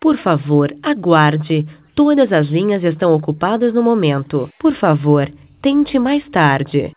Por favor, aguarde. Todas as linhas estão ocupadas no momento. Por favor, tente mais tarde.